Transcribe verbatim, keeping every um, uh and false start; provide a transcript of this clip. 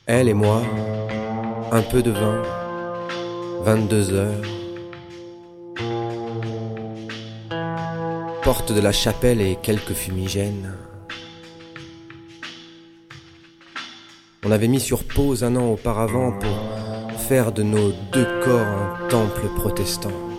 Elle et moi, un peu de vin, vingt-deux heures. Porte de la chapelle et quelques fumigènes. On avait mis sur pause un an auparavant pour faire de nos deux corps un temple protestant.